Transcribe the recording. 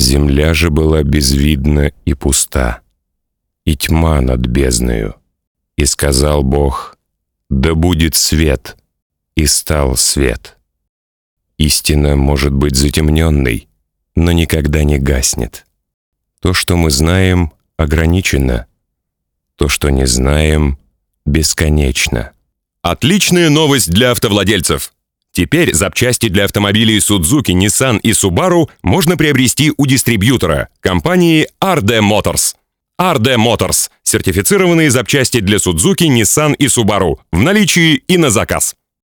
Земля же была безвидна и пуста, и тьма над бездною. И сказал Бог: «Да будет свет», и стал свет. Истина может быть затемненной, но никогда не гаснет. То, что мы знаем, ограничено. То, что не знаем, бесконечно. Отличная новость для автовладельцев! Теперь запчасти для автомобилей Suzuki, Nissan и Subaru можно приобрести у дистрибьютора, компании RD Motors. RD Motors – сертифицированные запчасти для Suzuki, Nissan и Subaru в наличии и на заказ.